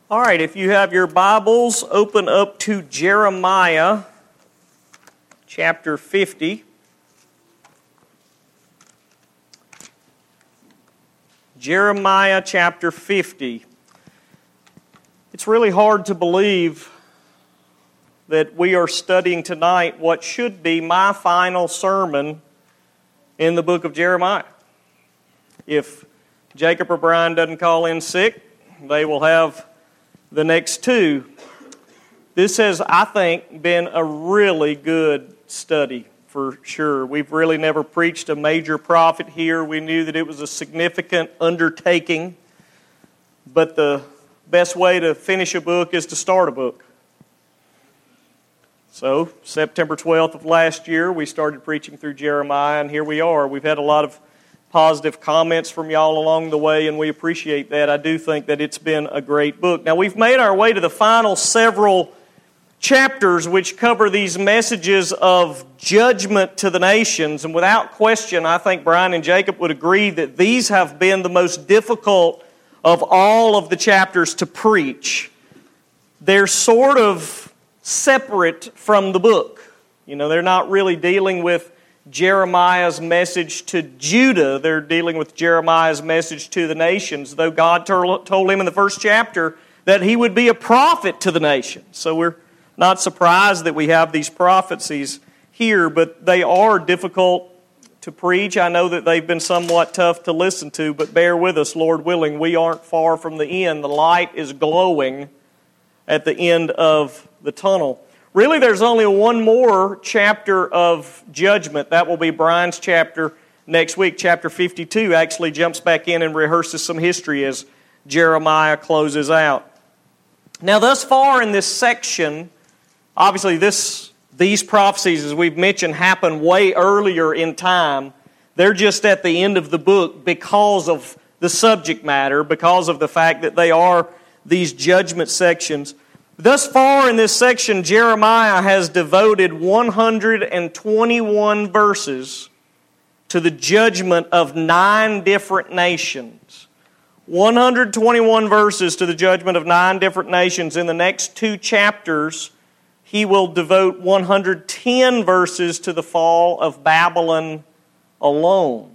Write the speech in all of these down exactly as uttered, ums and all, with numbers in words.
All right, if you have your Bibles, open up to Jeremiah chapter fifty. Jeremiah chapter fifty. It's really hard to believe that we are studying tonight what should be my final sermon in the book of Jeremiah. If Jacob or Brian doesn't call in sick, they will have the next two. This has, I think, been a really good study for sure. We've really never preached a major prophet here. We knew that it was a significant undertaking, but the best way to finish a book is to start a book. So, September twelfth of last year, we started preaching through Jeremiah, and here we are. We've had a lot of positive comments from y'all along the way, and we appreciate that. I do think that it's been a great book. Now, we've made our way to the final several chapters which cover these messages of judgment to the nations, and without question, I think Brian and Jacob would agree that these have been the most difficult of all of the chapters to preach. They're sort of separate from the book. You know, they're not really dealing with Jeremiah's message to Judah. They're dealing with Jeremiah's message to the nations, though God told him in the first chapter that he would be a prophet to the nations. So we're not surprised that we have these prophecies here, but they are difficult to preach. I know that they've been somewhat tough to listen to, but bear with us, Lord willing. We aren't far from the end. The light is glowing at the end of the tunnel. Really, there's only one more chapter of judgment. That will be Brian's chapter next week. Chapter fifty-two actually jumps back in and rehearses some history as Jeremiah closes out. Now, thus far in this section, obviously this these prophecies, as we've mentioned, happen way earlier in time. They're just at the end of the book because of the subject matter, because of the fact that they are these judgment sections. Thus far in this section, Jeremiah has devoted one hundred twenty-one verses to the judgment of nine different nations. one hundred twenty-one verses to the judgment of nine different nations. In the next two chapters, he will devote one hundred ten verses to the fall of Babylon alone.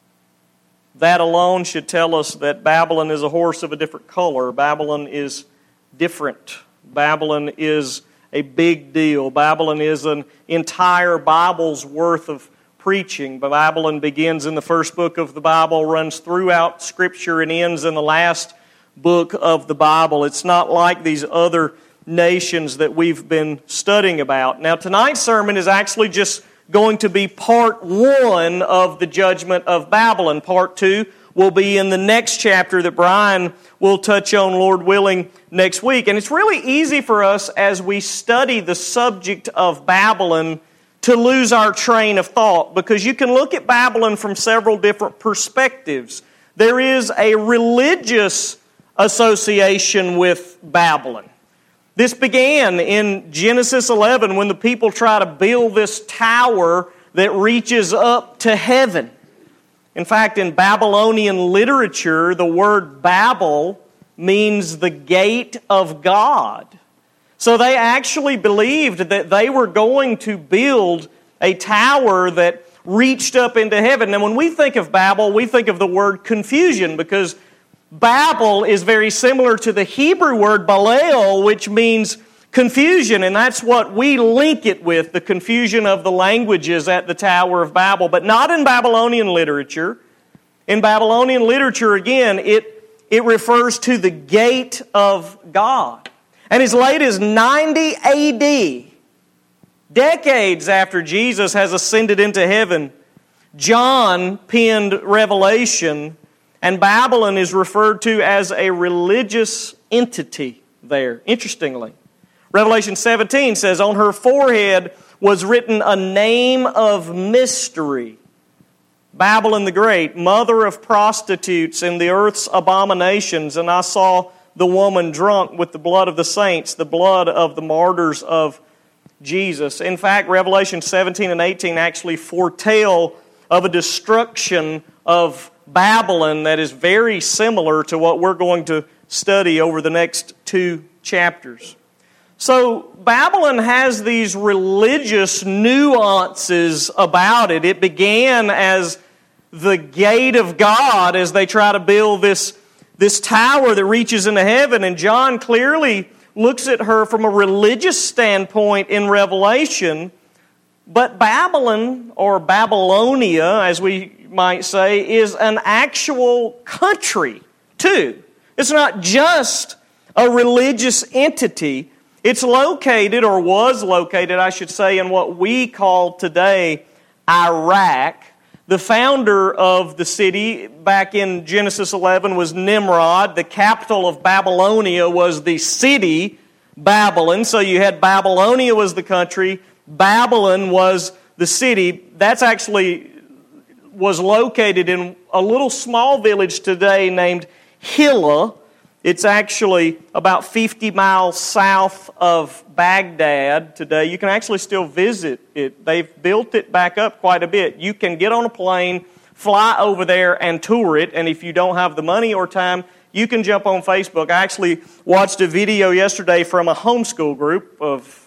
That alone should tell us that Babylon is a horse of a different color. Babylon is different. Babylon is a big deal. Babylon is an entire Bible's worth of preaching. Babylon begins in the first book of the Bible, runs throughout Scripture, and ends in the last book of the Bible. It's not like these other nations that we've been studying about. Now, tonight's sermon is actually just going to be part one of the judgment of Babylon. Part two will be in the next chapter that Brian will touch on, Lord willing, next week. And it's really easy for us as we study the subject of Babylon to lose our train of thought, because you can look at Babylon from several different perspectives. There is a religious association with Babylon. This began in Genesis eleven when the people try to build this tower that reaches up to heaven. In fact, in Babylonian literature, the word Babel means the gate of God. So they actually believed that they were going to build a tower that reached up into heaven. Now, when we think of Babel, we think of the word confusion, because Babel is very similar to the Hebrew word Balel, which means confusion, and that's what we link it with, the confusion of the languages at the Tower of Babel, but not in Babylonian literature. In Babylonian literature, again, it, it refers to the gate of God. And as late as ninety A D, decades after Jesus has ascended into heaven, John penned Revelation, and Babylon is referred to as a religious entity there, interestingly. Revelation seventeen says, on her forehead was written a name of mystery. Babylon the Great, mother of prostitutes and the earth's abominations. And I saw the woman drunk with the blood of the saints, the blood of the martyrs of Jesus. In fact, Revelation seventeen and eighteen actually foretell of a destruction of Babylon that is very similar to what we're going to study over the next two chapters. So Babylon has these religious nuances about it. It began as the gate of God as they try to build this, this tower that reaches into heaven. And John clearly looks at her from a religious standpoint in Revelation. But Babylon, or Babylonia, as we might say, is an actual country too. It's not just a religious entity. It's located, or was located, I should say, in what we call today Iraq. The founder of the city back in Genesis eleven was Nimrod. The capital of Babylonia was the city Babylon. So you had Babylonia was the country, Babylon was the city. That's actually was located in a little small village today named Hilla. It's actually about fifty miles south of Baghdad today. You can actually still visit it. They've built it back up quite a bit. You can get on a plane, fly over there, and tour it. And if you don't have the money or time, you can jump on Facebook. I actually watched a video yesterday from a homeschool group of,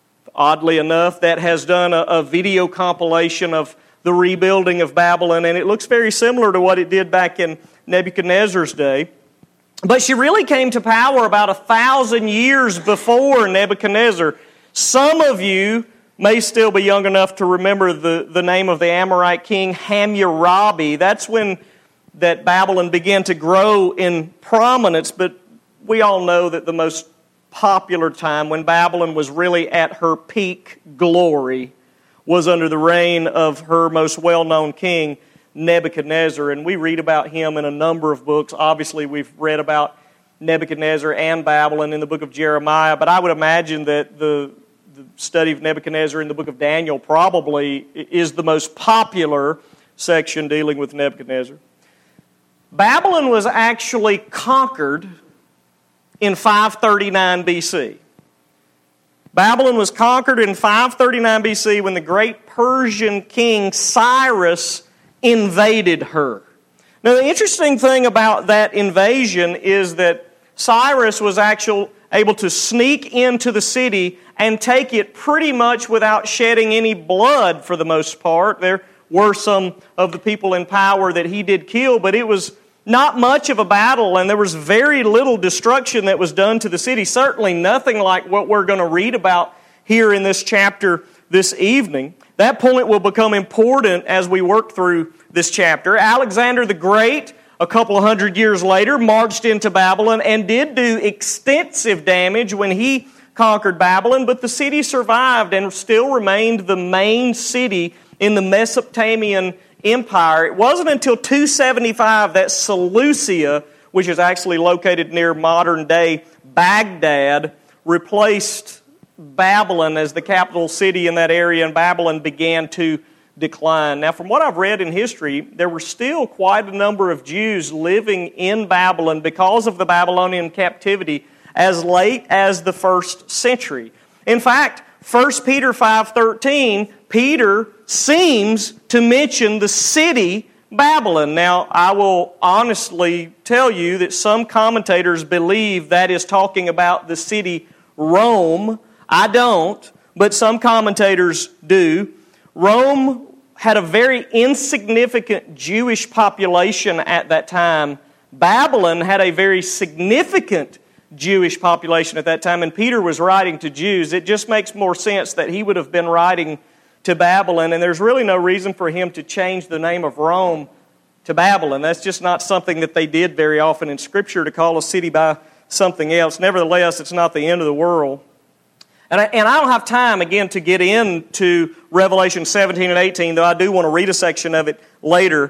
oddly enough, that has done a, a video compilation of the rebuilding of Babylon. And it looks very similar to what it did back in Nebuchadnezzar's day. But she really came to power about a thousand years before Nebuchadnezzar. Some of you may still be young enough to remember the, the name of the Amorite king Hammurabi. That's when that Babylon began to grow in prominence. But we all know that the most popular time when Babylon was really at her peak glory was under the reign of her most well-known king, Nebuchadnezzar, and we read about him in a number of books. Obviously, we've read about Nebuchadnezzar and Babylon in the book of Jeremiah, but I would imagine that the, the study of Nebuchadnezzar in the book of Daniel probably is the most popular section dealing with Nebuchadnezzar. Babylon was actually conquered in five thirty-nine B C. Babylon was conquered in five thirty-nine B C when the great Persian king Cyrus invaded her. Now, the interesting thing about that invasion is that Cyrus was actually able to sneak into the city and take it pretty much without shedding any blood for the most part. There were some of the people in power that he did kill, but it was not much of a battle, and there was very little destruction that was done to the city. Certainly nothing like what we're going to read about here in this chapter this evening. That point will become important as we work through this chapter. Alexander the Great, a couple of hundred years later, marched into Babylon and did do extensive damage when he conquered Babylon, but the city survived and still remained the main city in the Mesopotamian Empire. It wasn't until two seventy-five that Seleucia, which is actually located near modern-day Baghdad, replaced Babylon as the capital city in that area, and Babylon began to decline. Now, from what I've read in history, there were still quite a number of Jews living in Babylon because of the Babylonian captivity as late as the first century. In fact, First Peter five thirteen, Peter seems to mention the city Babylon. Now, I will honestly tell you that some commentators believe that is talking about the city Rome. I don't, but some commentators do. Rome had a very insignificant Jewish population at that time. Babylon had a very significant Jewish population at that time, and Peter was writing to Jews. It just makes more sense that he would have been writing to Babylon, and there's really no reason for him to change the name of Rome to Babylon. That's just not something that they did very often in Scripture, to call a city by something else. Nevertheless, it's not the end of the world. And I, and I don't have time, again, to get into Revelation seventeen and eighteen, though I do want to read a section of it later.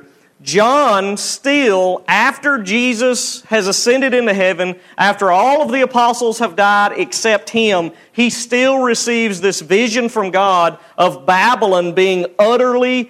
John still, after Jesus has ascended into heaven, after all of the apostles have died except him, he still receives this vision from God of Babylon being utterly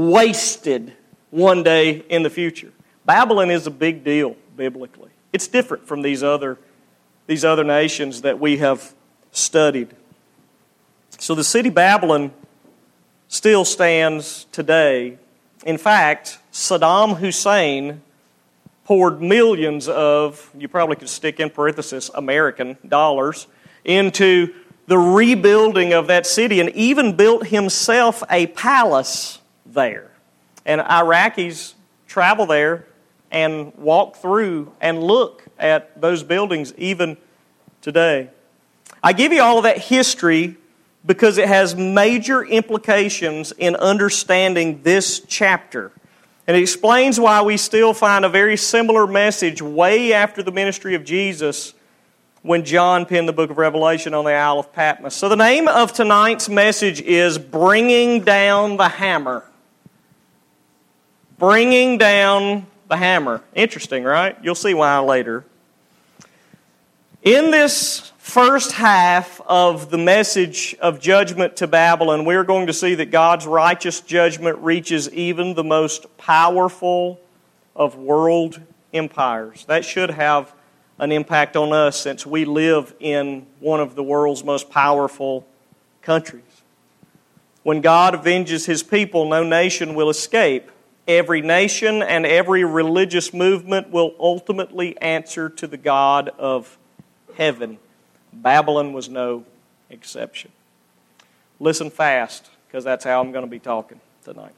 wasted one day in the future. Babylon is a big deal biblically. It's different from these other, these other nations that we have studied. So the city Babylon still stands today In fact, Saddam Hussein poured millions of, you probably could stick in parenthesis, American dollars, into the rebuilding of that city and even built himself a palace there. And Iraqis travel there and walk through and look at those buildings even today. I give you all of that history because it has major implications in understanding this chapter. And it explains why we still find a very similar message way after the ministry of Jesus when John penned the book of Revelation on the Isle of Patmos. So the name of tonight's message is Bringing Down the Hammer. Bringing Down the Hammer. Interesting, right? You'll see why later. In this first half of the message of judgment to Babylon, we're going to see that God's righteous judgment reaches even the most powerful of world empires. That should have an impact on us since we live in one of the world's most powerful countries. When God avenges His people, no nation will escape. Every nation and every religious movement will ultimately answer to the God of heaven. Babylon was no exception. Listen fast, because that's how I'm going to be talking tonight.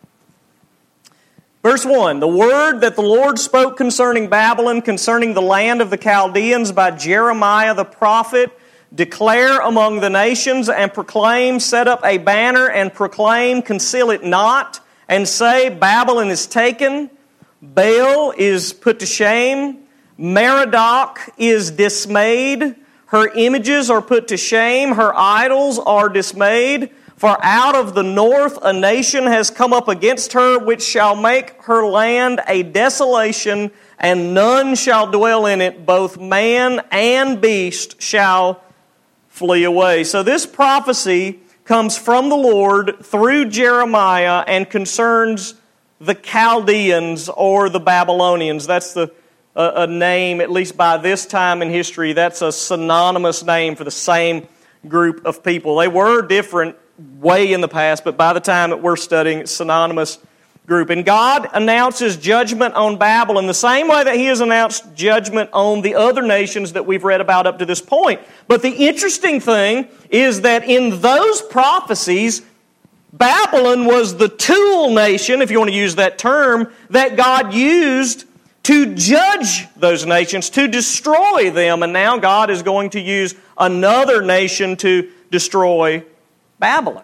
Verse one, the word that the Lord spoke concerning Babylon, concerning the land of the Chaldeans by Jeremiah the prophet, declare among the nations and proclaim, set up a banner and proclaim, conceal it not, and say, Babylon is taken, Baal is put to shame, Merodach is dismayed, her images are put to shame, her idols are dismayed. For out of the north a nation has come up against her, which shall make her land a desolation, and none shall dwell in it. Both man and beast shall flee away. So this prophecy comes from the Lord through Jeremiah and concerns the Chaldeans or the Babylonians. That's the a, a name, at least by this time in history, that's a synonymous name for the same group of people. They were different way in the past, but by the time that we're studying, it's synonymous group. And God announces judgment on Babylon the same way that He has announced judgment on the other nations that we've read about up to this point. But the interesting thing is that in those prophecies, Babylon was the tool nation, if you want to use that term, that God used to judge those nations, to destroy them. And now God is going to use another nation to destroy Babylon.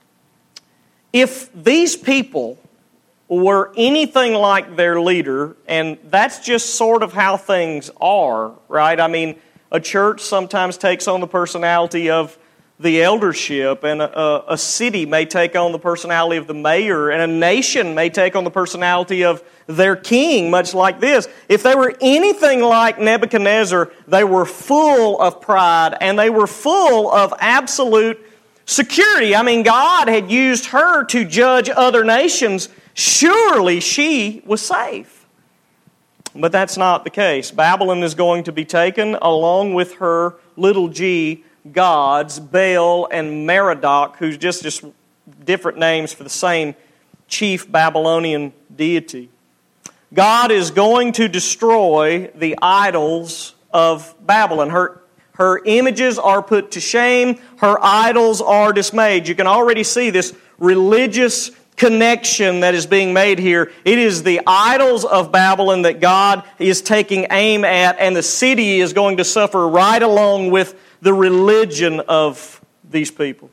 If these people were anything like their leader, and that's just sort of how things are, right? I mean, a church sometimes takes on the personality of the eldership, and a, a city may take on the personality of the mayor, and a nation may take on the personality of their king, much like this. If they were anything like Nebuchadnezzar, they were full of pride, and they were full of absolute security. I mean, God had used her to judge other nations. Surely she was safe. But that's not the case. Babylon is going to be taken along with her little g gods, Baal and Merodach, who's just, just different names for the same chief Babylonian deity. God is going to destroy the idols of Babylon. Her Her images are put to shame. Her idols are dismayed. You can already see this religious connection that is being made here. It is the idols of Babylon that God is taking aim at, and the city is going to suffer right along with the religion of these people.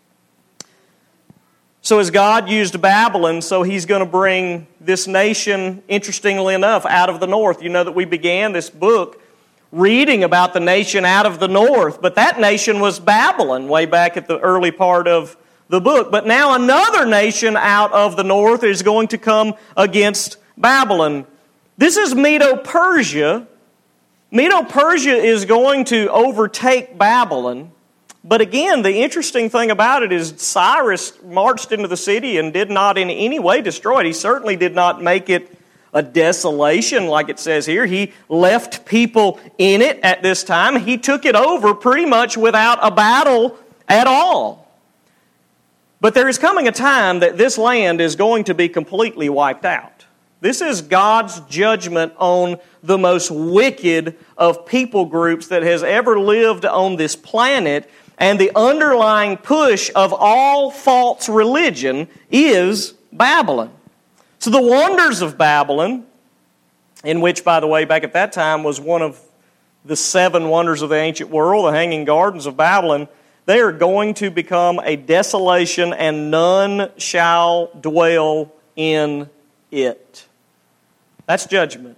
So as God used Babylon, so He's going to bring this nation, interestingly enough, out of the north. You know that we began this book reading about the nation out of the north, but that nation was Babylon way back at the early part of the book. But now another nation out of the north is going to come against Babylon. This is Medo-Persia. Medo-Persia is going to overtake Babylon. But again, the interesting thing about it is Cyrus marched into the city and did not in any way destroy it. He certainly did not make it a desolation like it says here. He left people in it at this time. He took it over pretty much without a battle at all. But there is coming a time that this land is going to be completely wiped out. This is God's judgment on the most wicked of people groups that has ever lived on this planet, and the underlying push of all false religion is Babylon. So the wonders of Babylon, in which, by the way, back at that time was one of the seven wonders of the ancient world, the Hanging Gardens of Babylon, they are going to become a desolation, and none shall dwell in it. That's judgment.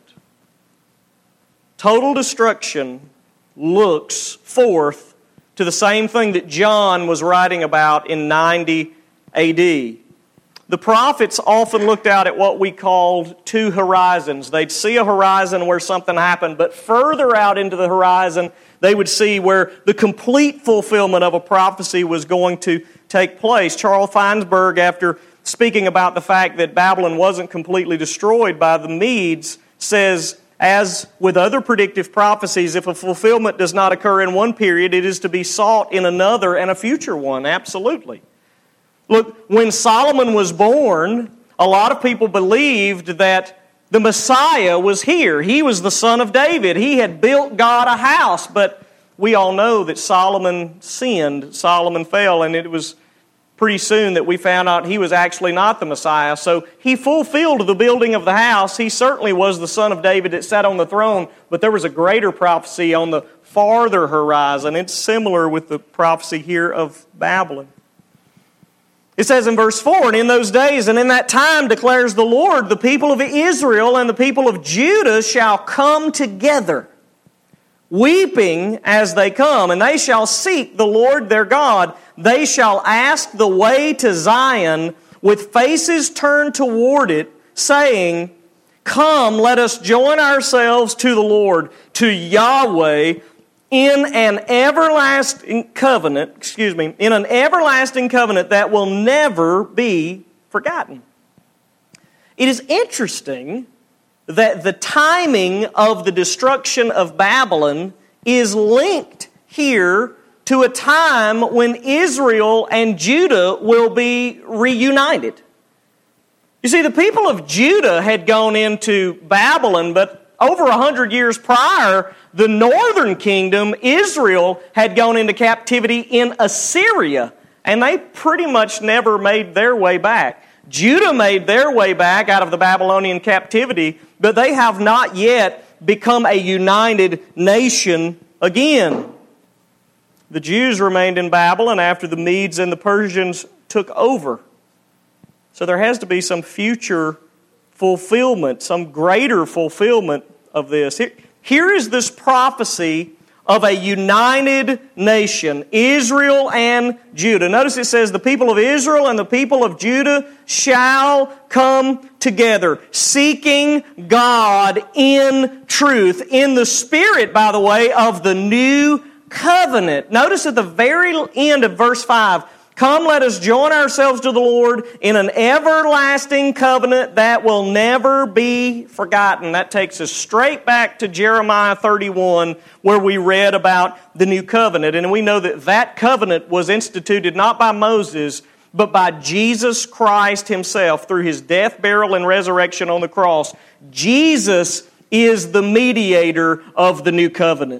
Total destruction looks forth to the same thing that John was writing about in ninety A D. The prophets often looked out at what we called two horizons. They'd see a horizon where something happened, but further out into the horizon, they would see where the complete fulfillment of a prophecy was going to take place. Charles Feinsberg, after speaking about the fact that Babylon wasn't completely destroyed by the Medes, says, as with other predictive prophecies, if a fulfillment does not occur in one period, it is to be sought in another and a future one. Absolutely. Look, when Solomon was born, a lot of people believed that the Messiah was here. He was the son of David. He had built God a house, but we all know that Solomon sinned. Solomon fell, and it was pretty soon that we found out he was actually not the Messiah. So he fulfilled the building of the house. He certainly was the son of David that sat on the throne, but there was a greater prophecy on the farther horizon. It's similar with the prophecy here of Babylon. It says in verse four, and in those days and in that time declares the Lord, the people of Israel and the people of Judah shall come together, weeping as they come, and they shall seek the Lord their God. They shall ask the way to Zion with faces turned toward it, saying, come, let us join ourselves to the Lord, to Yahweh, in an everlasting covenant, excuse me, in an everlasting covenant that will never be forgotten. It is interesting that the timing of the destruction of Babylon is linked here to a time when Israel and Judah will be reunited. You see, the people of Judah had gone into Babylon, but over a hundred years prior, the northern kingdom, Israel, had gone into captivity in Assyria, and they pretty much never made their way back. Judah made their way back out of the Babylonian captivity, but they have not yet become a united nation again. The Jews remained in Babylon after the Medes and the Persians took over. So there has to be some future fulfillment, some greater fulfillment of this. Here, here is this prophecy of a united nation, Israel and Judah. Notice it says, the people of Israel and the people of Judah shall come together, seeking God in truth, in the spirit, by the way, of the new covenant. Notice at the very end of verse five, come, let us join ourselves to the Lord in an everlasting covenant that will never be forgotten. That takes us straight back to Jeremiah thirty-one, where we read about the new covenant. And we know that that covenant was instituted not by Moses, but by Jesus Christ Himself through His death, burial, and resurrection on the cross. Jesus is the mediator of the new covenant.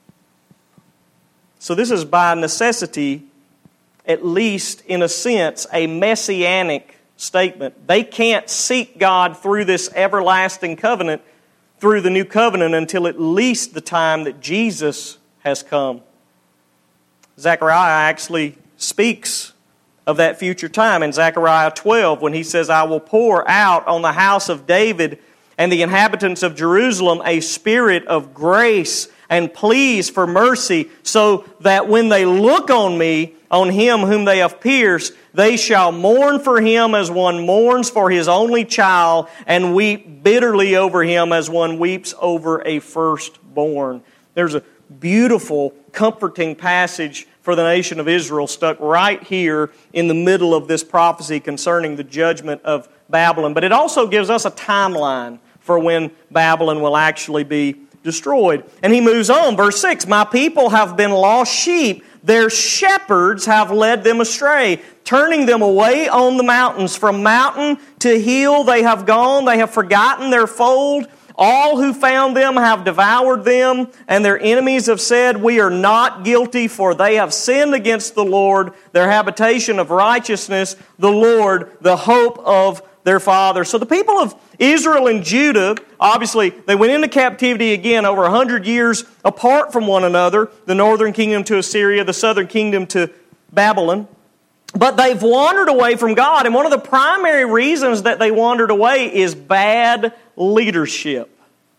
So this is by necessity, at least in a sense, a messianic statement. They can't seek God through this everlasting covenant, through the new covenant, until at least the time that Jesus has come. Zechariah actually speaks of that future time in Zechariah twelve when he says, I will pour out on the house of David and the inhabitants of Jerusalem a spirit of grace and pleas for mercy, so that when they look on me, on him whom they have pierced, they shall mourn for him as one mourns for his only child, and weep bitterly over him as one weeps over a firstborn. There's a beautiful, comforting passage for the nation of Israel stuck right here in the middle of this prophecy concerning the judgment of Babylon. But it also gives us a timeline for when Babylon will actually be destroyed. And he moves on, verse six, my people have been lost sheep. Their shepherds have led them astray, turning them away on the mountains. From mountain to hill they have gone. They have forgotten their fold. All who found them have devoured them, and their enemies have said, we are not guilty, for they have sinned against the Lord, their habitation of righteousness, the Lord, the hope of their father. So the people of Israel and Judah, obviously, they went into captivity again over a hundred years apart from one another. The northern kingdom to Assyria, the southern kingdom to Babylon. But they've wandered away from God. And one of the primary reasons that they wandered away is bad leadership.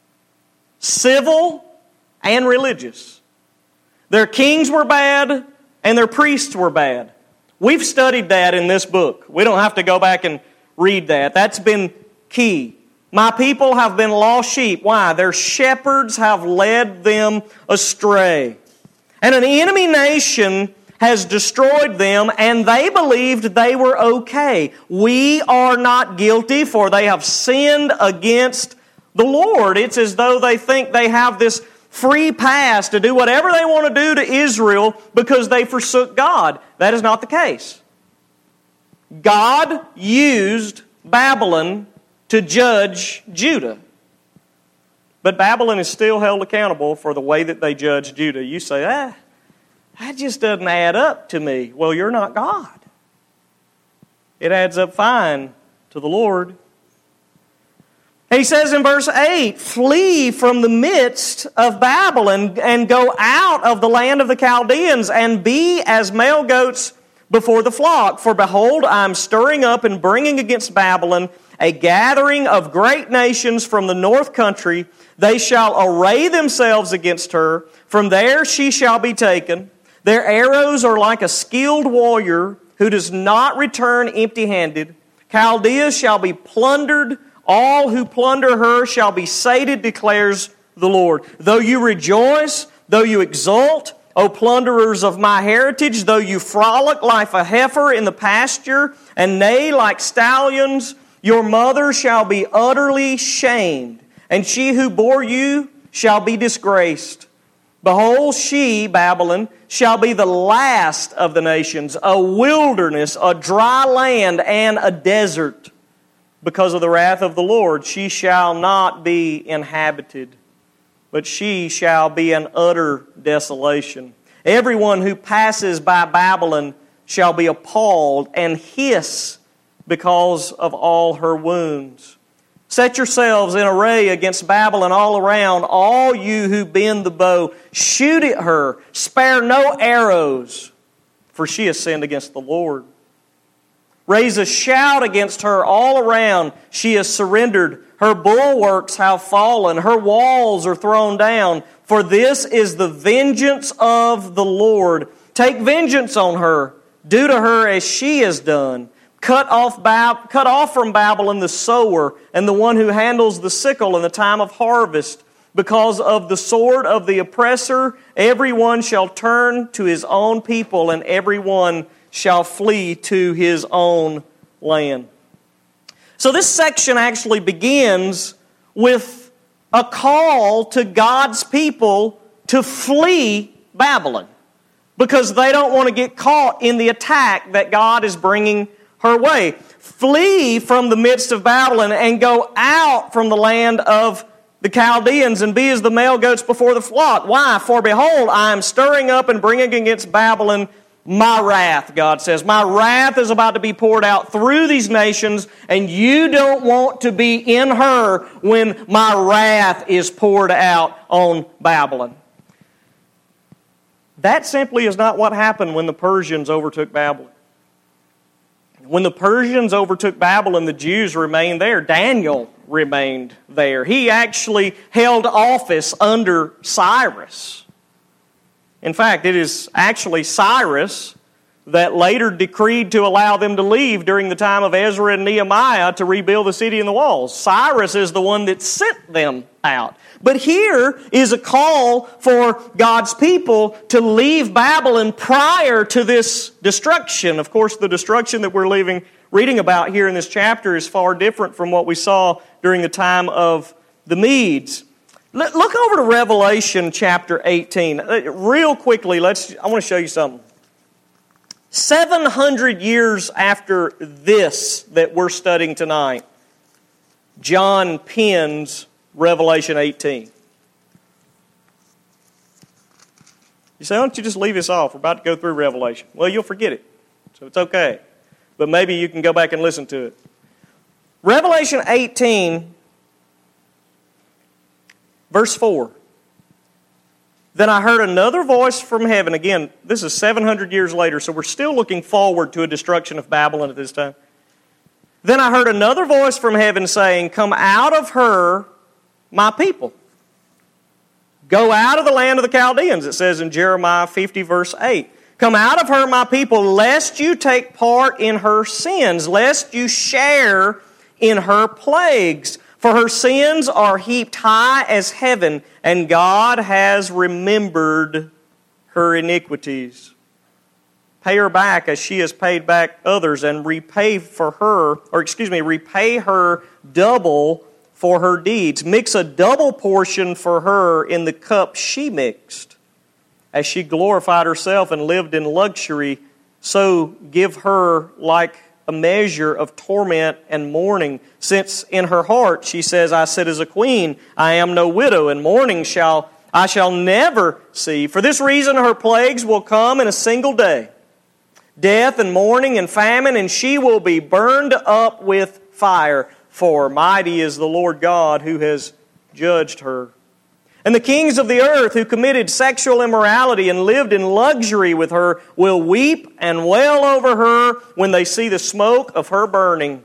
Civil and religious. Their kings were bad and their priests were bad. We've studied that in this book. We don't have to go back and read that. That's been key. My people have been lost sheep. Why? Their shepherds have led them astray. And an enemy nation has destroyed them, and they believed they were okay. We are not guilty, for they have sinned against the Lord. It's as though they think they have this free pass to do whatever they want to do to Israel because they forsook God. That is not the case. God used Babylon to judge Judah. But Babylon is still held accountable for the way that they judge Judah. You say, ah, that just doesn't add up to me. Well, you're not God. It adds up fine to the Lord. He says in verse eight, flee from the midst of Babylon and go out of the land of the Chaldeans and be as male goats before the flock. For behold, I am stirring up and bringing against Babylon a gathering of great nations from the north country. They shall array themselves against her. From there she shall be taken. Their arrows are like a skilled warrior who does not return empty-handed. Chaldea shall be plundered. All who plunder her shall be sated, declares the Lord. Though you rejoice, though you exult, O plunderers of my heritage, though you frolic like a heifer in the pasture, and neigh like stallions, your mother shall be utterly shamed, and she who bore you shall be disgraced. Behold, she, Babylon, shall be the last of the nations, a wilderness, a dry land, and a desert. Because of the wrath of the Lord, she shall not be inhabited, but she shall be an utter desolation. Everyone who passes by Babylon shall be appalled and hiss because of all her wounds. Set yourselves in array against Babylon all around, all you who bend the bow. Shoot at her, spare no arrows, for she has sinned against the Lord. Raise a shout against her all around. She has surrendered. Her bulwarks have fallen. Her walls are thrown down. For this is the vengeance of the Lord. Take vengeance on her. Do to her as she has done. Cut off, Bab- cut off from Babylon the sower and the one who handles the sickle in the time of harvest. Because of the sword of the oppressor, everyone shall turn to his own people, and everyone shall flee to his own land. So this section actually begins with a call to God's people to flee Babylon because they don't want to get caught in the attack that God is bringing her way. Flee from the midst of Babylon and go out from the land of the Chaldeans and be as the male goats before the flock. Why? For behold, I am stirring up and bringing against Babylon my wrath, God says. My wrath is about to be poured out through these nations, and you don't want to be in her when my wrath is poured out on Babylon. That simply is not what happened when the Persians overtook Babylon. When the Persians overtook Babylon, the Jews remained there. Daniel remained there. He actually held office under Cyrus. In fact, it is actually Cyrus that later decreed to allow them to leave during the time of Ezra and Nehemiah to rebuild the city and the walls. Cyrus is the one that sent them out. But here is a call for God's people to leave Babylon prior to this destruction. Of course, the destruction that we're leaving, reading about here in this chapter is far different from what we saw during the time of the Medes. Look over to Revelation chapter eighteen. Real quickly, let's. I want to show you something. seven hundred years after this that we're studying tonight, John pens Revelation eighteen. You say, why don't you just leave this off? We're about to go through Revelation. Well, you'll forget it, so it's okay. But maybe you can go back and listen to it. Revelation eighteen, verse four. Then I heard another voice from heaven. Again, this is seven hundred years later, so we're still looking forward to a destruction of Babylon at this time. Then I heard another voice from heaven saying, come out of her, my people. Go out of the land of the Chaldeans, it says in Jeremiah fifty, verse eight. Come out of her, my people, lest you take part in her sins, lest you share in her plagues. For her sins are heaped high as heaven, and God has remembered her iniquities. Pay her back as she has paid back others, and repay for her, or excuse me, repay her double for her deeds. Mix a double portion for her in the cup she mixed. As she glorified herself and lived in luxury, so give her like a measure of torment and mourning, since in her heart she says, I sit as a queen, I am no widow, and mourning shall I shall never see. For this reason her plagues will come in a single day, death and mourning and famine, and she will be burned up with fire. For mighty is the Lord God who has judged her. And the kings of the earth who committed sexual immorality and lived in luxury with her will weep and wail over her when they see the smoke of her burning.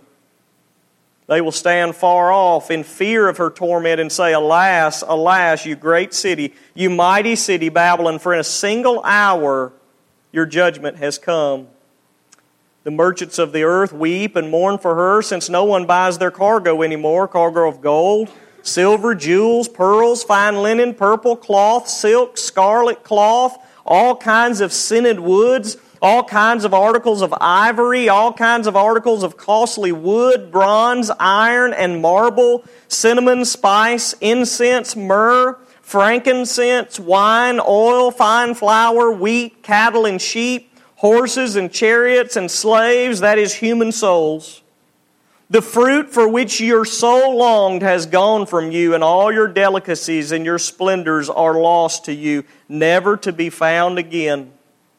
They will stand far off in fear of her torment and say, Alas, alas, you great city, you mighty city, Babylon, for in a single hour your judgment has come. The merchants of the earth weep and mourn for her, since no one buys their cargo anymore, cargo of gold, silver, jewels, pearls, fine linen, purple cloth, silk, scarlet cloth, all kinds of scented woods, all kinds of articles of ivory, all kinds of articles of costly wood, bronze, iron, and marble, cinnamon, spice, incense, myrrh, frankincense, wine, oil, fine flour, wheat, cattle, and sheep, horses and chariots and slaves, that is, human souls. The fruit for which your soul longed has gone from you, and all your delicacies and your splendors are lost to you, never to be found again.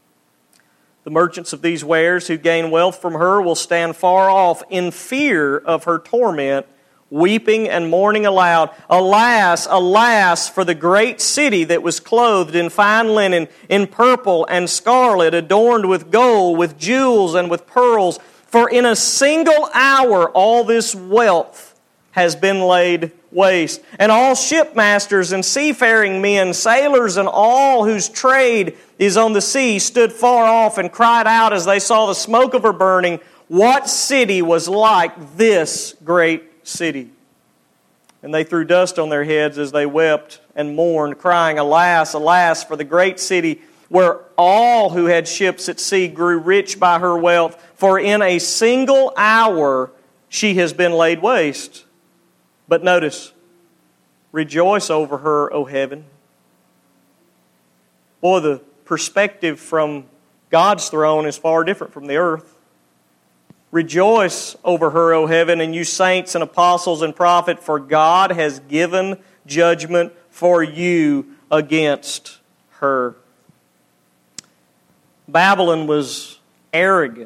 The merchants of these wares who gain wealth from her will stand far off in fear of her torment, weeping and mourning aloud. Alas, alas, for the great city that was clothed in fine linen, in purple and scarlet, adorned with gold, with jewels, and with pearls. For in a single hour all this wealth has been laid waste. And all shipmasters and seafaring men, sailors, and all whose trade is on the sea stood far off and cried out as they saw the smoke of her burning, what city was like this great city? And they threw dust on their heads as they wept and mourned, crying, Alas, alas, for the great city where all who had ships at sea grew rich by her wealth. For in a single hour she has been laid waste. But notice, rejoice over her, O heaven. Boy, the perspective from God's throne is far different from the earth. Rejoice over her, O heaven, and you saints and apostles and prophets, for God has given judgment for you against her. Babylon was arrogant,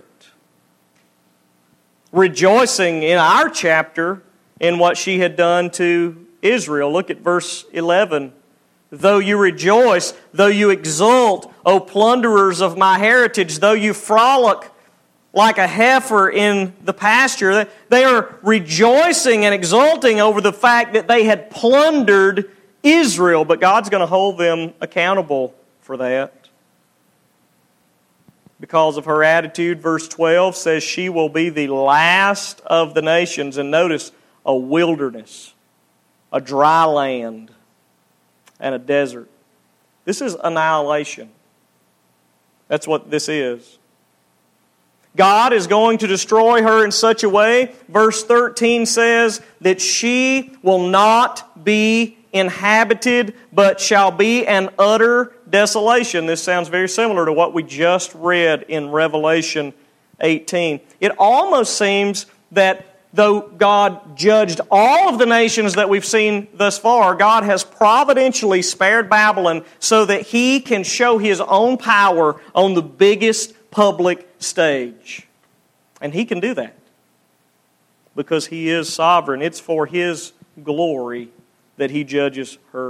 rejoicing in our chapter in what she had done to Israel. Look at verse eleven. Though you rejoice, though you exult, O plunderers of my heritage, though you frolic like a heifer in the pasture, they are rejoicing and exulting over the fact that they had plundered Israel, but God's going to hold them accountable for that. Because of her attitude, verse twelve says she will be the last of the nations. And notice, a wilderness, a dry land, and a desert. This is annihilation. That's what this is. God is going to destroy her in such a way, verse thirteen says, that she will not be inhabited, but shall be an utter desolation. This sounds very similar to what we just read in Revelation eighteen. It almost seems that though God judged all of the nations that we've seen thus far, God has providentially spared Babylon so that He can show His own power on the biggest public stage. And He can do that because He is sovereign. It's for His glory that He judges her.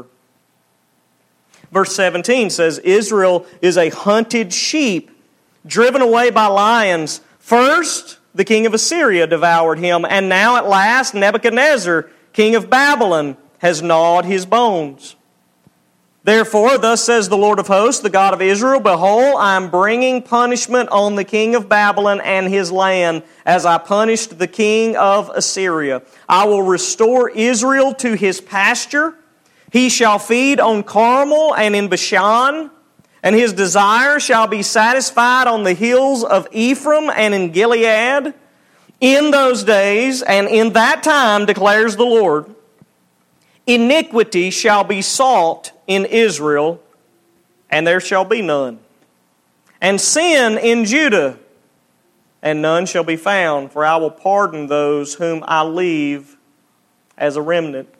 Verse seventeen says, Israel is a hunted sheep, driven away by lions. First, the king of Assyria devoured him, and now at last Nebuchadnezzar, king of Babylon, has gnawed his bones. Therefore, thus says the Lord of hosts, the God of Israel, Behold, I am bringing punishment on the king of Babylon and his land, as I punished the king of Assyria. I will restore Israel to his pasture. He shall feed on Carmel and in Bashan, and his desire shall be satisfied on the hills of Ephraim and in Gilead. In those days and in that time, declares the Lord, iniquity shall be sought in Israel, and there shall be none. And sin in Judah, and none shall be found, for I will pardon those whom I leave as a remnant.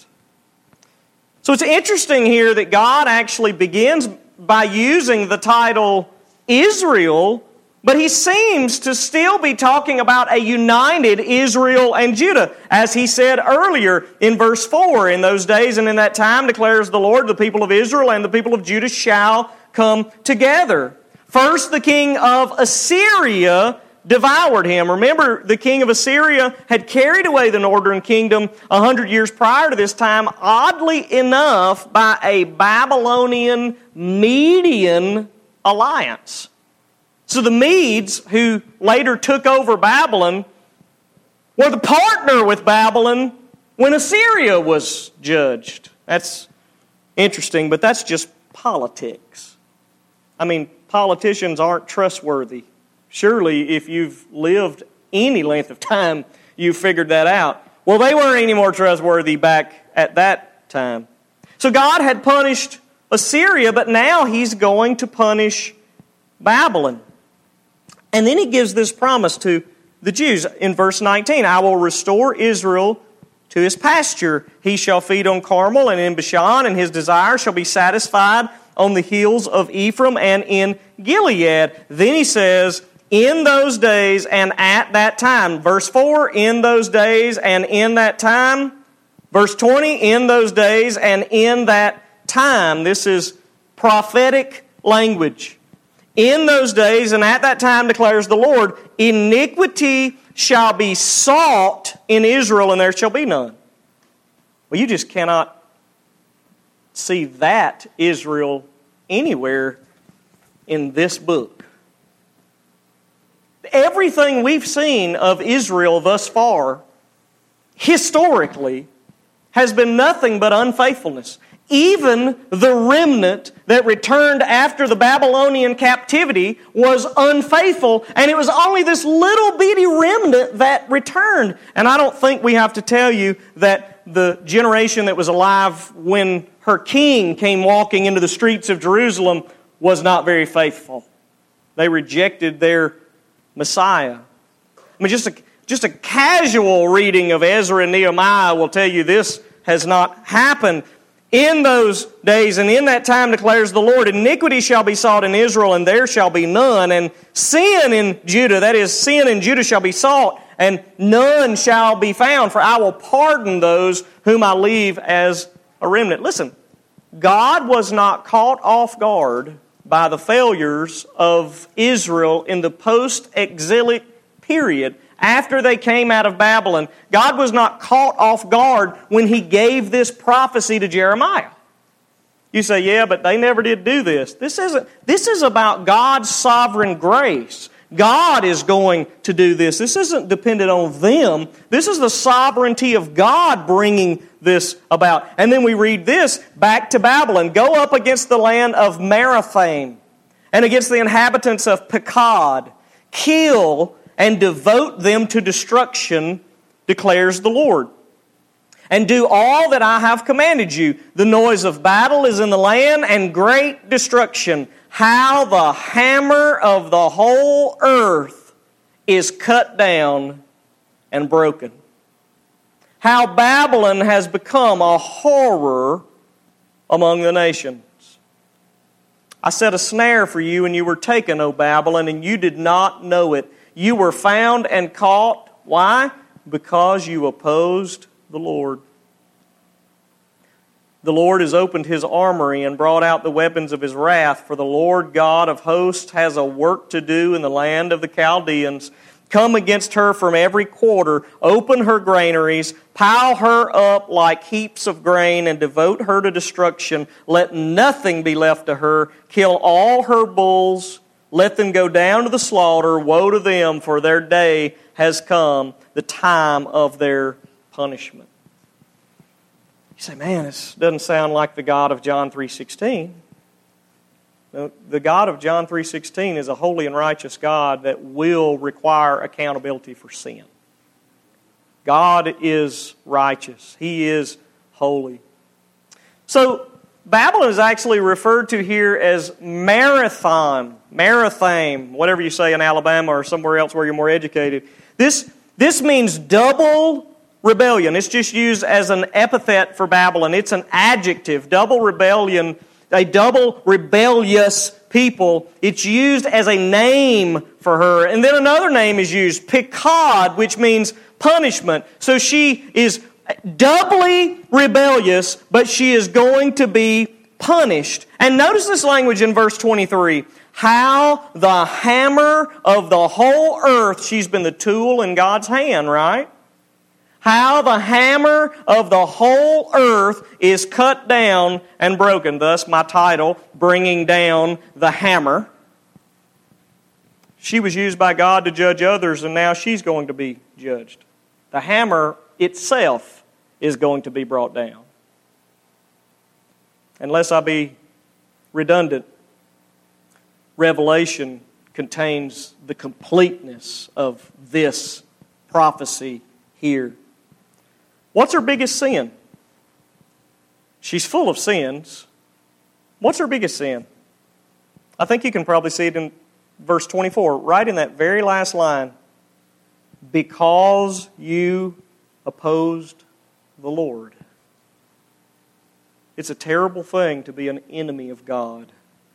So it's interesting here that God actually begins by using the title Israel, but He seems to still be talking about a united Israel and Judah. As He said earlier in verse four, in those days and in that time, declares the Lord, the people of Israel and the people of Judah shall come together. First, the king of Assyria devoured him. Remember, the king of Assyria had carried away the northern kingdom a hundred years prior to this time, oddly enough, by a Babylonian-Median alliance. So the Medes, who later took over Babylon, were the partner with Babylon when Assyria was judged. That's interesting, but that's just politics. I mean, politicians aren't trustworthy. Surely, if you've lived any length of time, you've figured that out. Well, they weren't any more trustworthy back at that time. So God had punished Assyria, but now He's going to punish Babylon. And then He gives this promise to the Jews in verse nineteen. I will restore Israel to his pasture. He shall feed on Carmel and in Bashan, and his desire shall be satisfied on the hills of Ephraim and in Gilead. Then He says, in those days and at that time. Verse four, in those days and in that time. Verse twenty, in those days and in that time. This is prophetic language. In those days and at that time, declares the Lord, iniquity shall be sought in Israel, and there shall be none. Well, you just cannot see that Israel anywhere in this book. Everything we've seen of Israel thus far, historically, has been nothing but unfaithfulness. Even the remnant that returned after the Babylonian captivity was unfaithful, and it was only this little bitty remnant that returned. And I don't think we have to tell you that the generation that was alive when her king came walking into the streets of Jerusalem was not very faithful. They rejected their Messiah. I mean, just a, just a casual reading of Ezra and Nehemiah will tell you this has not happened. In those days and in that time, declares the Lord, iniquity shall be sought in Israel, and there shall be none. And sin in Judah, that is, sin in Judah shall be sought, and none shall be found. For I will pardon those whom I leave as a remnant. Listen, God was not caught off guard by the failures of Israel in the post-exilic period after they came out of Babylon. God was not caught off guard when He gave this prophecy to Jeremiah. You say, yeah, but they never did do this. This isn't. This is about God's sovereign grace. God is going to do this. This isn't dependent on them. This is the sovereignty of God bringing this about. And then we read this, back to Babylon. Go up against the land of Merathaim and against the inhabitants of Pekod. Kill and devote them to destruction, declares the Lord. and do all that I have commanded you. The noise of battle is in the land, and great destruction. How the hammer of the whole earth is cut down and broken. How Babylon has become a horror among the nations. I set a snare for you, and you were taken, O Babylon, and you did not know it. You were found and caught. Why? Because you opposed the Lord. The Lord has opened His armory and brought out the weapons of His wrath, for the Lord God of hosts has a work to do in the land of the Chaldeans. Come against her from every quarter, open her granaries, pile her up like heaps of grain, and devote her to destruction. Let nothing be left to her. Kill all her bulls. Let them go down to the slaughter. Woe to them, for their day has come, the time of their punishment. You say, man, this doesn't sound like the God of John three sixteen. The God of John three sixteen is a holy and righteous God that will require accountability for sin. God is righteous. He is holy. So, Babylon is actually referred to here as Marathon, Maratham, whatever you say in Alabama or somewhere else where you're more educated. This, this means double rebellion. It's just used as an epithet for Babylon. It's an adjective. Double rebellion, a double rebellious people. It's used as a name for her. And then another name is used, Pekod, which means punishment. So she is doubly rebellious, but she is going to be punished. And notice this language in verse twenty-three. How the hammer of the whole earth, she's been the tool in God's hand, right? How the hammer of the whole earth is cut down and broken. Thus my title, Bringing Down the Hammer. She was used by God to judge others, and now she's going to be judged. The hammer itself is going to be brought down. Unless I be redundant, Revelation contains the completeness of this prophecy here. What's her biggest sin? She's full of sins. What's her biggest sin? I think you can probably see it in verse twenty-four, right in that very last line. Because you opposed the Lord. It's a terrible thing to be an enemy of God.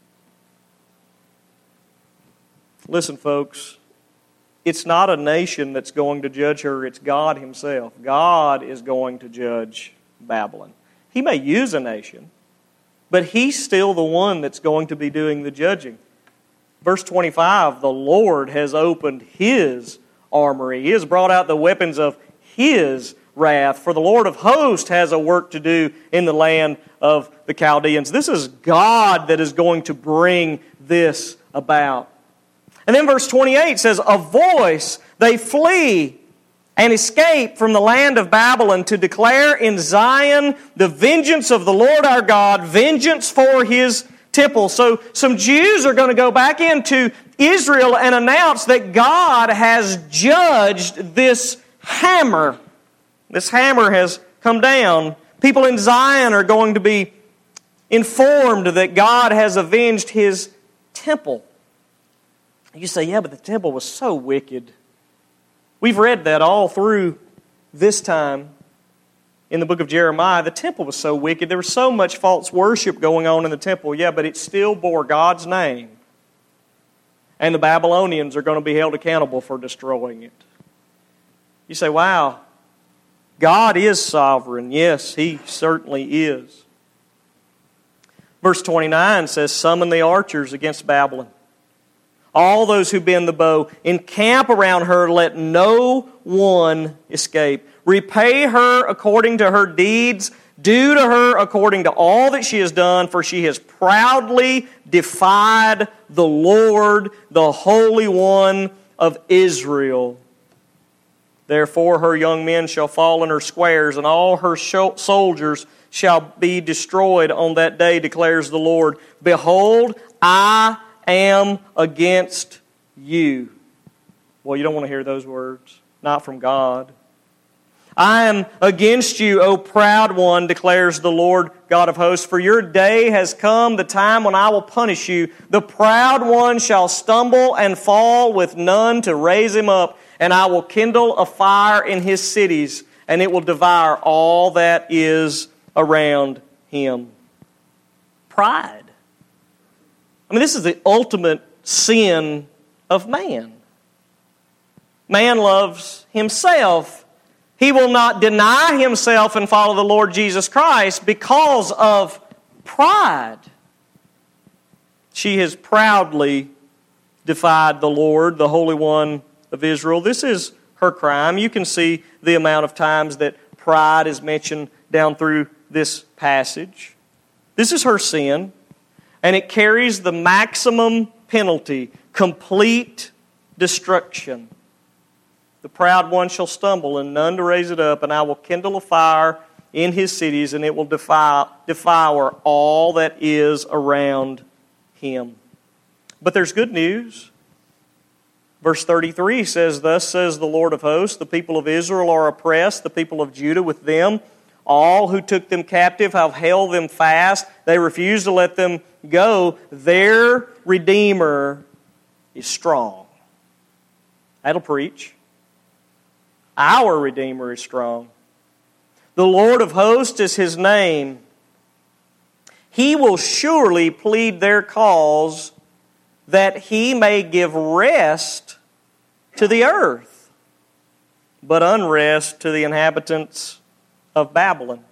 Listen, folks, it's not a nation that's going to judge her, it's God Himself. God is going to judge Babylon. He may use a nation, but He's still the one that's going to be doing the judging. Verse twenty-five, the Lord has opened His armory. He has brought out the weapons of His wrath. For the Lord of hosts has a work to do in the land of the Chaldeans. This is God that is going to bring this about. And then verse twenty-eight says, a voice, they flee and escape from the land of Babylon to declare in Zion the vengeance of the Lord our God, vengeance for His temple. So some Jews are going to go back into Israel and announce that God has judged this hammer. This hammer has come down. People in Zion are going to be informed that God has avenged His temple. You say, yeah, but the temple was so wicked. We've read that all through this time in the book of Jeremiah. The temple was so wicked. There was so much false worship going on in the temple. Yeah, but it still bore God's name. And the Babylonians are going to be held accountable for destroying it. You say, wow, God is sovereign. Yes, He certainly is. Verse twenty-nine says, summon the archers against Babylon. All those who bend the bow, encamp around her, let no one escape. Repay her according to her deeds. Do to her according to all that she has done, for she has proudly defied the Lord, the Holy One of Israel. Therefore her young men shall fall in her squares, and all her soldiers shall be destroyed on that day, declares the Lord. Behold, I am against you. Well, you don't want to hear those words. Not from God. I am against you, O proud one, declares the Lord God of hosts. For your day has come, the time when I will punish you. The proud one shall stumble and fall with none to raise him up. And I will kindle a fire in his cities, and it will devour all that is around him. Pride. I mean, this is the ultimate sin of man. Man loves himself. He will not deny himself and follow the Lord Jesus Christ because of pride. She has proudly defied the Lord, the Holy One of Israel. This is her crime. You can see the amount of times that pride is mentioned down through this passage. This is her sin, and it carries the maximum penalty, complete destruction. The proud one shall stumble, and none to raise it up, and I will kindle a fire in his cities, and it will devour, devour all that is around him. But there's good news. Verse thirty-three says, Thus says the Lord of hosts, the people of Israel are oppressed, the people of Judah with them. All who took them captive have held them fast. They refuse to let them go. Their Redeemer is strong. That'll preach. Our Redeemer is strong. The Lord of hosts is His name. He will surely plead their cause that He may give rest to the earth, but unrest to the inhabitants of Babylon.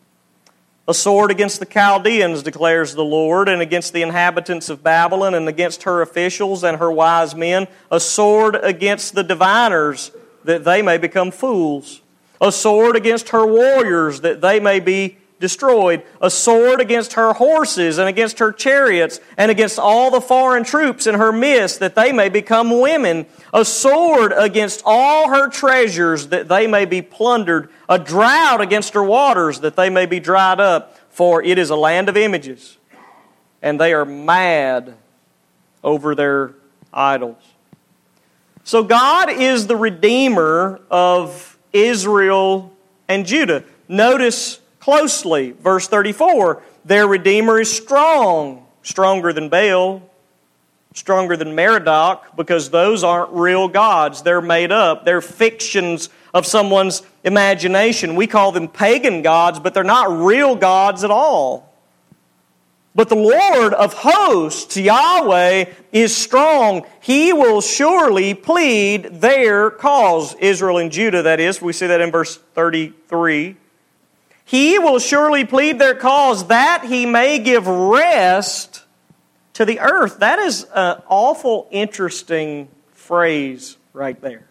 A sword against the Chaldeans, declares the Lord, and against the inhabitants of Babylon, and against her officials and her wise men. A sword against the diviners, that they may become fools. A sword against her warriors, that they may be destroyed. A sword against her horses and against her chariots, and against all the foreign troops in her midst, that they may become women. A sword against all her treasures, that they may be plundered. A drought against her waters, that they may be dried up. For it is a land of images, and they are mad over their idols. So God is the Redeemer of Israel and Judah. Notice closely, verse thirty-four, their Redeemer is strong, stronger than Baal, stronger than Merodach, because those aren't real gods. They're made up. They're fictions of someone's imagination. We call them pagan gods, but they're not real gods at all. But the Lord of hosts, Yahweh, is strong. He will surely plead their cause. Israel and Judah, that is. We see that in verse thirty-three. He will surely plead their cause that He may give rest to the earth. That is an awful interesting phrase right there.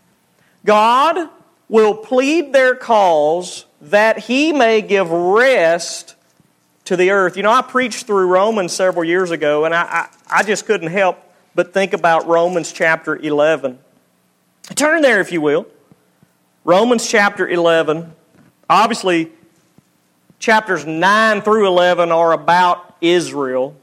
God will plead their cause that He may give rest to the earth. You know, I preached through Romans several years ago, and I, I, I just couldn't help but think about Romans chapter eleven. Turn there, if you will. Romans chapter eleven. Obviously, chapters nine through eleven are about Israel.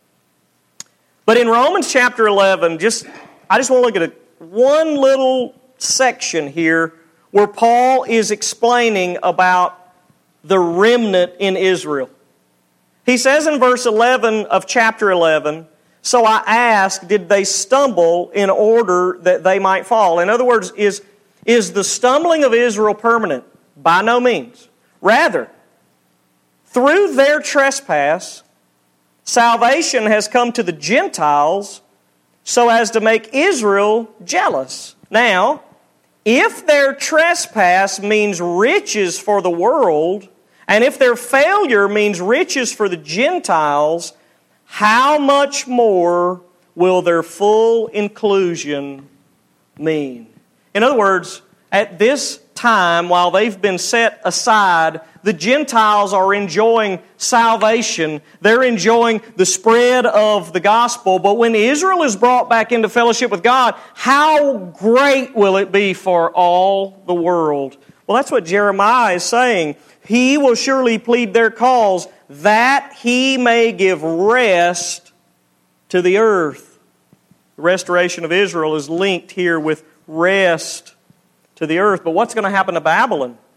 But in Romans chapter eleven, just I just want to look at a, one little section here where Paul is explaining about the remnant in Israel. He says in verse eleven of chapter eleven, So I ask, did they stumble in order that they might fall? In other words, is, is the stumbling of Israel permanent? By no means. Rather, through their trespass, salvation has come to the Gentiles so as to make Israel jealous. Now, if their trespass means riches for the world, and if their failure means riches for the Gentiles, how much more will their full inclusion mean? In other words, at this time, while they've been set aside, the Gentiles are enjoying salvation. They're enjoying the spread of the gospel. But when Israel is brought back into fellowship with God, how great will it be for all the world? Well, that's what Jeremiah is saying. He will surely plead their cause that He may give rest to the earth. The restoration of Israel is linked here with rest to the earth. But what's going to happen to Babylon?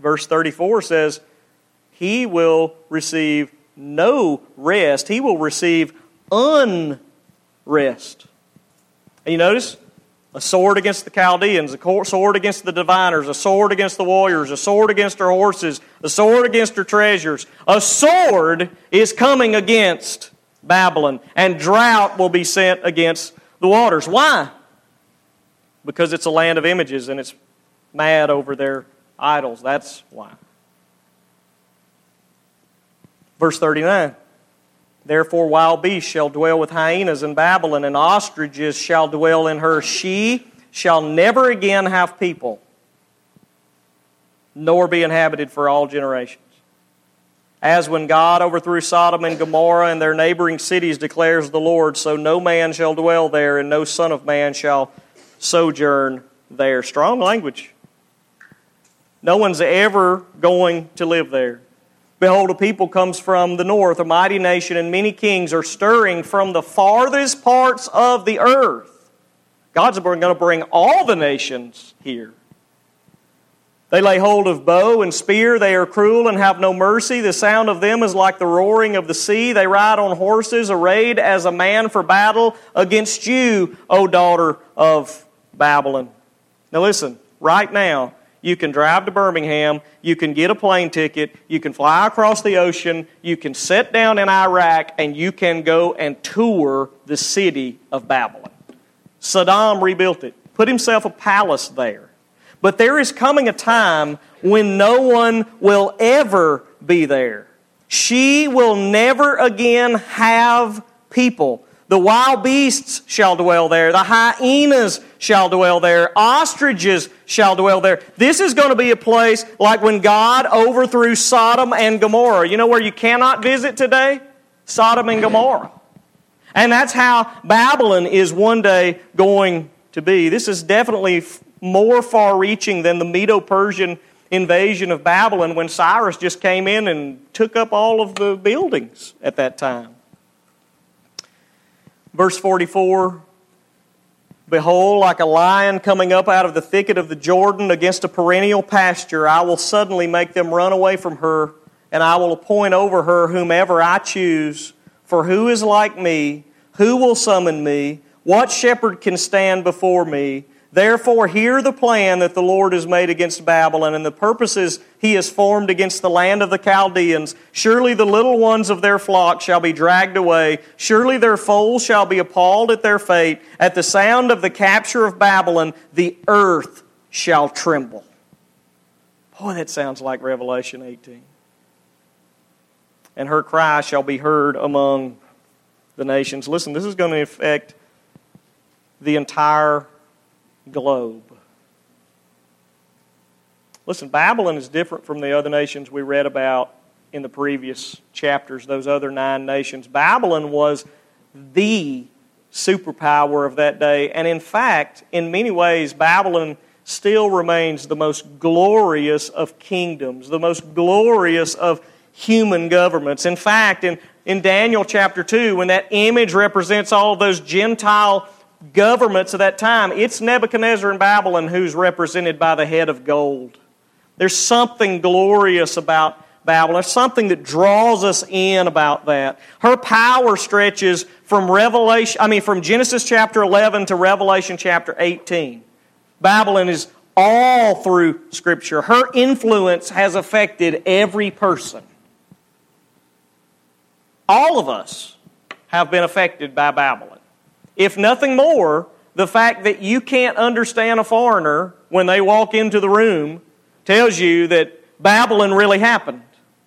Verse thirty-four says, he will receive no rest. He will receive unrest. And you notice? A sword against the Chaldeans, a sword against the diviners, a sword against the warriors, a sword against her horses, a sword against her treasures. A sword is coming against Babylon, and drought will be sent against the waters. Why? Because it's a land of images and it's mad over their idols. That's why. Verse thirty-nine. Therefore wild beasts shall dwell with hyenas in Babylon, and ostriches shall dwell in her. She shall never again have people, nor be inhabited for all generations. As when God overthrew Sodom and Gomorrah and their neighboring cities, declares the Lord, so no man shall dwell there, and no son of man shall sojourn there. Strong language. No one's ever going to live there. Behold, a people comes from the north, a mighty nation, and many kings are stirring from the farthest parts of the earth. God's going to bring all the nations here. They lay hold of bow and spear. They are cruel and have no mercy. The sound of them is like the roaring of the sea. They ride on horses, arrayed as a man for battle against you, O daughter of Babylon. Now listen, right now, you can drive to Birmingham, you can get a plane ticket, you can fly across the ocean, you can sit down in Iraq, and you can go and tour the city of Babylon. Saddam rebuilt it, put himself a palace there. But there is coming a time when no one will ever be there. She will never again have people. The wild beasts shall dwell there. The hyenas shall dwell there. Ostriches shall dwell there. This is going to be a place like when God overthrew Sodom and Gomorrah. You know where you cannot visit today? Sodom and Gomorrah. And that's how Babylon is one day going to be. This is definitely more far-reaching than the Medo-Persian invasion of Babylon when Cyrus just came in and took up all of the buildings at that time. Verse forty-four, behold, like a lion coming up out of the thicket of the Jordan against a perennial pasture, I will suddenly make them run away from her, and I will appoint over her whomever I choose. For who is like me? Who will summon me? What shepherd can stand before me? Therefore, hear the plan that the Lord has made against Babylon, and the purposes He has formed against the land of the Chaldeans. Surely the little ones of their flock shall be dragged away. Surely their foals shall be appalled at their fate. At the sound of the capture of Babylon, the earth shall tremble. Boy, that sounds like Revelation eighteen. And her cry shall be heard among the nations. Listen, this is going to affect the entire globe. Listen, Babylon is different from the other nations we read about in the previous chapters, those other nine nations. Babylon was the superpower of that day, and in fact, in many ways, Babylon still remains the most glorious of kingdoms, the most glorious of human governments. In fact, in, in Daniel chapter two, when that image represents all of those Gentile governments of that time, it's Nebuchadnezzar in Babylon who's represented by the head of gold. There's something glorious about Babylon. There's something that draws us in about that. Her power stretches from Revelation, I mean from Genesis chapter eleven to Revelation chapter eighteen. Babylon is all through Scripture. Her influence has affected every person. All of us have been affected by Babylon. If nothing more, the fact that you can't understand a foreigner when they walk into the room tells you that Babylon really happened.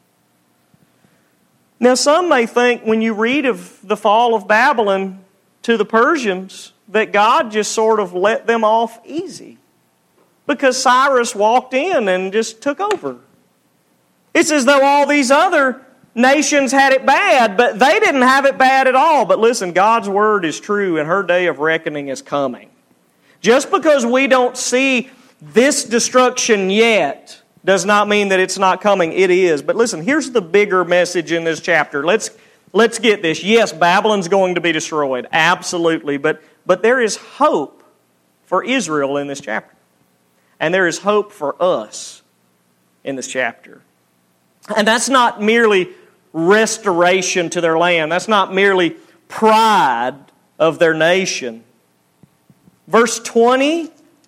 Now, some may think when you read of the fall of Babylon to the Persians that God just sort of let them off easy because Cyrus walked in and just took over. It's as though all these other nations had it bad, but they didn't have it bad at all. But listen, God's word is true, and her day of reckoning is coming. Just because we don't see this destruction yet does not mean that it's not coming. It is. But listen, here's the bigger message in this chapter. Let's let's get this. Yes, Babylon's going to be destroyed. Absolutely. But, but there is hope for Israel in this chapter. And there is hope for us in this chapter. And that's not merely restoration to their land. That's not merely pride of their nation. Verse twenty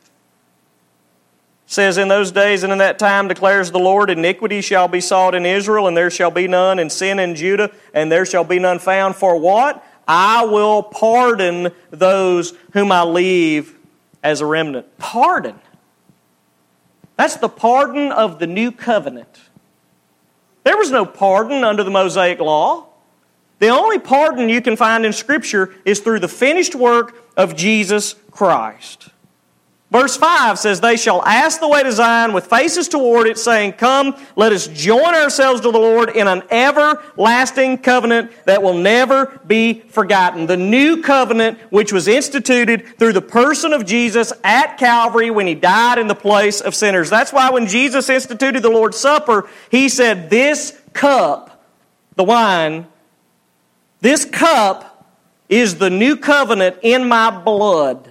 says, in those days and in that time declares the Lord, iniquity shall be sought in Israel, and there shall be none, and sin in Judah, and there shall be none found. For what? I will pardon those whom I leave as a remnant. Pardon. That's the pardon of the new covenant. There was no pardon under the Mosaic law. The only pardon you can find in Scripture is through the finished work of Jesus Christ. Verse five says, they shall ask the way to Zion with faces toward it, saying, come, let us join ourselves to the Lord in an everlasting covenant that will never be forgotten. The new covenant which was instituted through the person of Jesus at Calvary when He died in the place of sinners. That's why when Jesus instituted the Lord's Supper, He said, this cup, the wine, this cup is the new covenant in my blood.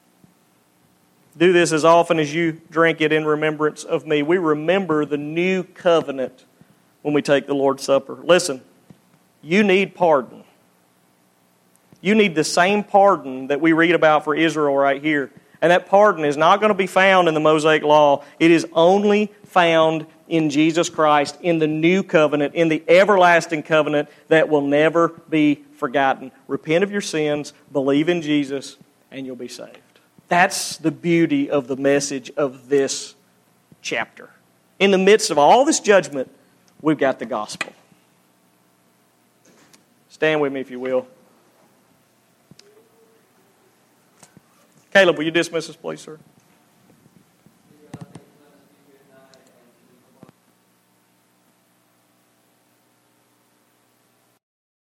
Do this as often as you drink it in remembrance of me. We remember the new covenant when we take the Lord's Supper. Listen, you need pardon. You need the same pardon that we read about for Israel right here. And that pardon is not going to be found in the Mosaic Law. It is only found in Jesus Christ, in the new covenant, in the everlasting covenant that will never be forgotten. Repent of your sins, believe in Jesus, and you'll be saved. That's the beauty of the message of this chapter. In the midst of all this judgment, we've got the gospel. Stand with me if you will. Caleb, will you dismiss us, please, sir?